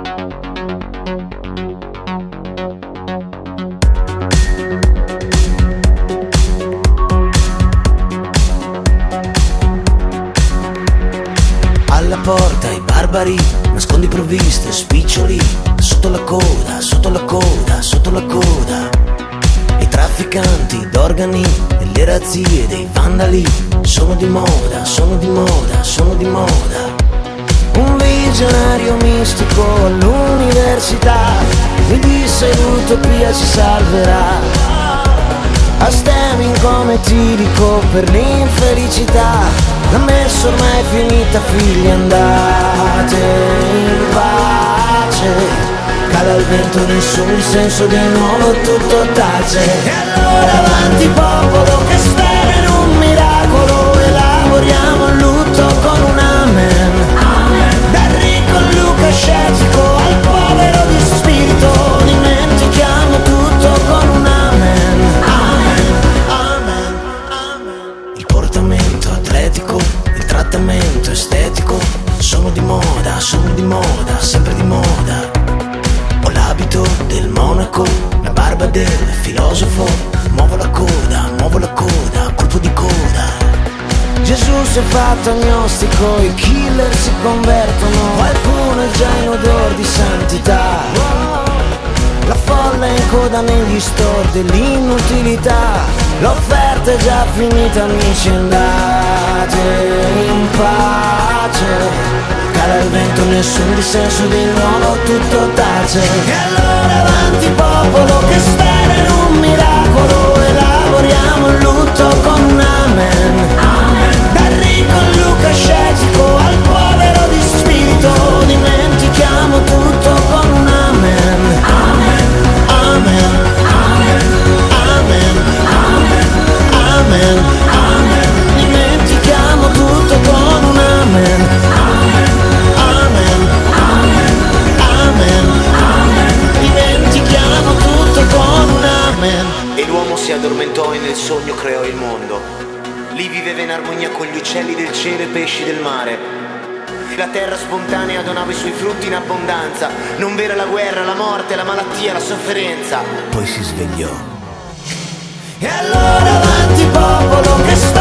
Alla porta i barbari, nascondi provviste, spiccioli, sotto la coda, sotto la coda, sotto la coda. I trafficanti d'organi e le razzie dei vandali sono di moda, sono di moda, sono di moda. Un visionario mistico all'università mi disse l'utopia ci salverà. A stemming come tirico per l'infelicità. La messa ormai è finita, figli, andate in pace. Cala il vento, nessun dissenso, di nuovo tutto tace. E allora avanti popolo che spera in un miracolo, elaboriamo il lutto con un amen. Dal ricco lucascetico al povero di spirito, dimentichiamo tutto con un amen. Amen, amen. Il portamento atletico, il trattamento estetico sono di moda, sempre di moda. Ho l'abito del monaco, la barba del filosofo, muovo la coda, colpo di coda. Gesù si è fatto agnostico, i killer si convertono, qualcuno è già in odor di santità. La folla è in coda negli store dell'inutilità, l'offerta è già finita, amici, andate in pace. Cala il vento, nessun dissenso, di nuovo tutto tace. E allora avanti popolo che spera in un miracolo, elaboriamo il lutto con un amen. Dal ricco lucascetico al povero di spirito, dimentichiamo tutto con un amen. Amen, amen, amen, amen. Dimentichiamo tutto con un amen. Amen, amen, amen. Dimentichiamo tutto con un amen. E l'uomo si addormentò e nel sogno creò il mondo. Lì viveva in armonia con gli uccelli del cielo e i pesci del mare. La terra spontanea donava i suoi frutti in abbondanza. Non vera la guerra, la morte, la malattia, la sofferenza. Poi si svegliò. E allora avanti popolo che sta